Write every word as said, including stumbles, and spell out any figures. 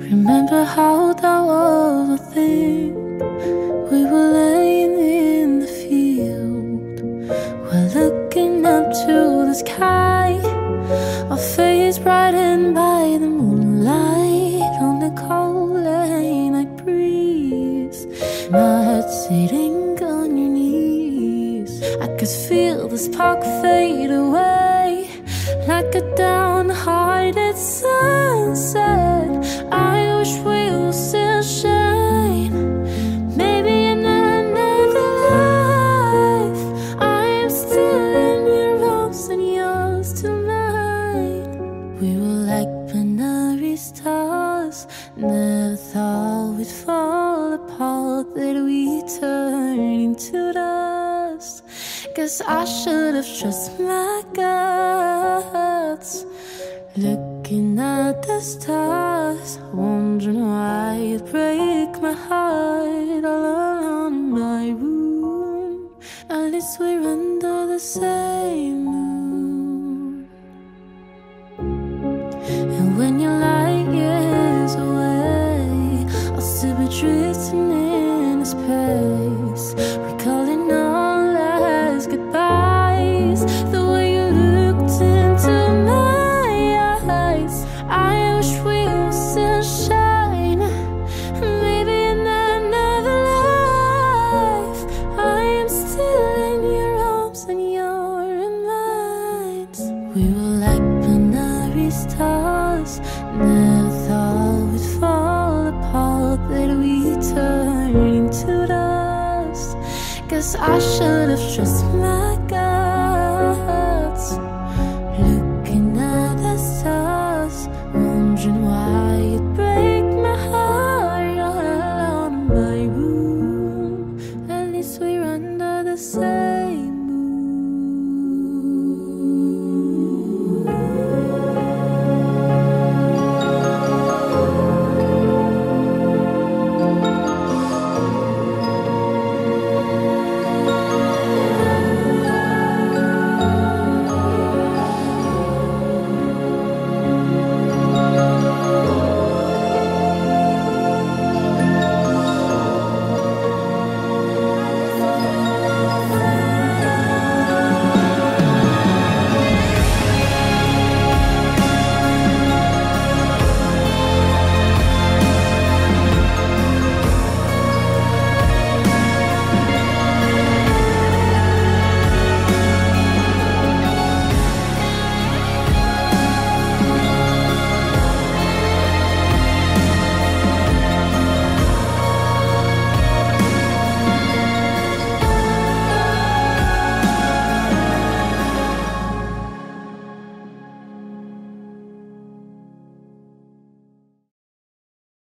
Remember how that was a thing. We were laying in the field, we're looking up to the sky, our face brightened by the moonlight on the cold night breeze. My head sitting on your knees, I could feel the spark fade away like a downhearted sunset. I wish we will still shine, maybe in another life. I am still in your arms and yours tonight. We were like binary stars, never thought we'd fall apart, that we turn into dust. Guess I should have trusted my guts. Looking at the stars, wondering why it break my heart. All alone in my room, at least we're under the same moon. And when your light years away, I'll still be drifting in space, recalling all last goodbyes. The way you looked into my eyes, I wish we will still shine, maybe in another life. I am still in your arms and you're in mine. We were like binary stars, never thought we'd fall apart, that we turn into dust. Guess I should have trusted my guts. Looking at the stars, wondering why